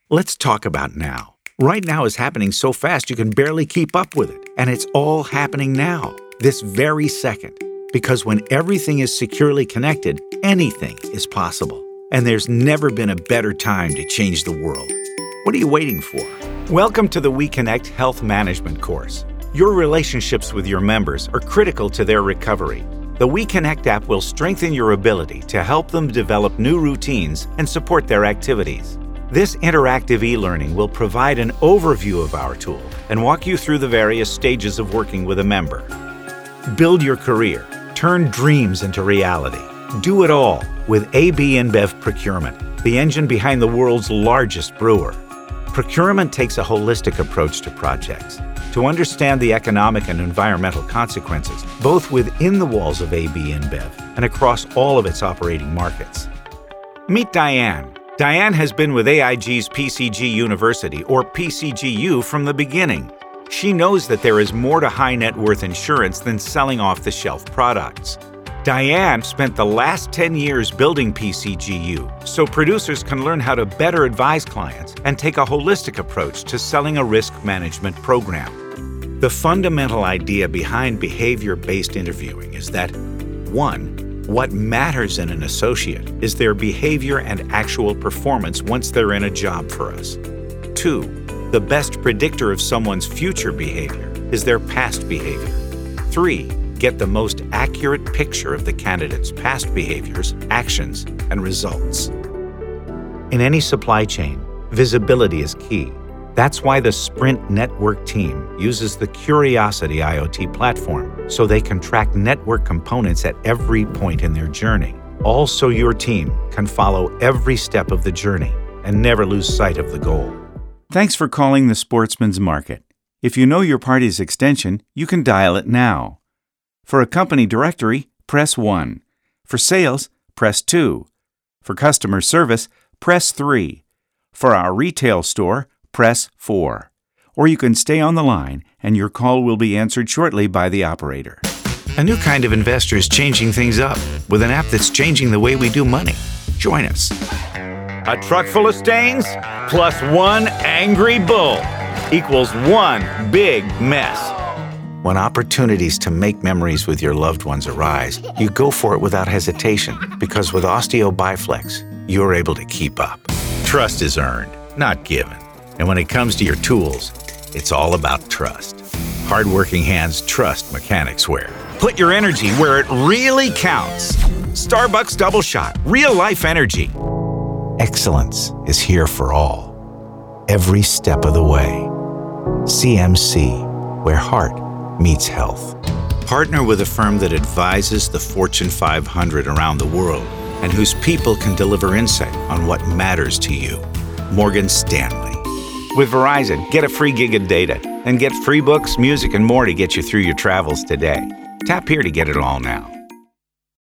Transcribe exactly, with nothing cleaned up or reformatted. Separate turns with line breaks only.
Let's talk about now. Right now is happening so fast you can barely keep up with it. And it's all happening now, this very second. Because when everything is securely connected, anything is possible. And there's never been a better time to change the world. What are you waiting for? Welcome to the WeConnect Health Management course. Your relationships with your members are critical to their recovery. The WeConnect app will strengthen your ability to help them develop new routines and support their activities. This interactive e-learning will provide an overview of our tool and walk you through the various stages of working with a member. Build your career. Turn dreams into reality. Do it all with A B InBev Procurement, the engine behind the world's largest brewer. Procurement takes a holistic approach to projects to understand the economic and environmental consequences, both within the walls of A B InBev and across all of its operating markets. Meet Diane. Diane has been with A I G's P C G University, or P C G U, from the beginning. She knows that there is more to high net worth insurance than selling off-the-shelf products. Diane spent the last ten years building P C G U so producers can learn how to better advise clients and take a holistic approach to selling a risk management program. The fundamental idea behind behavior-based interviewing is that, one, what matters in an associate is their behavior and actual performance once they're in a job for us. Two, the best predictor of someone's future behavior is their past behavior. Three, get the most accurate picture of the candidate's past behaviors, actions, and results. In any supply chain, visibility is key. That's why the Sprint Network team uses the Curiosity IoT platform so they can track network components at every point in their journey. All so your team can follow every step of the journey and never lose sight of the goal.
Thanks for calling the Sportsman's Market. If you know your party's extension, you can dial it now. For a company directory, press one. For sales, press two. For customer service, press three. For our retail store, press four. Or you can stay on the line and your call will be answered shortly by the operator.
A new kind of investor is changing things up with an app that's changing the way we do money. Join us. A truck full of stains plus one angry bull equals one big mess. When opportunities to make memories with your loved ones arise, you go for it without hesitation because with Osteo Biflex, you're able to keep up. Trust is earned, not given. And when it comes to your tools, it's all about trust. Hardworking hands trust mechanics wear. Put your energy where it really counts. Starbucks Double Shot, real life energy. Excellence is here for all, every step of the way. C M C, where heart meets health. Partner with a firm that advises the Fortune five hundred around the world and whose people can deliver insight on what matters to you. Morgan Stanley. With Verizon, get a free gig of data and get free books, music, and more to get you through your travels today. Tap here to get it all now.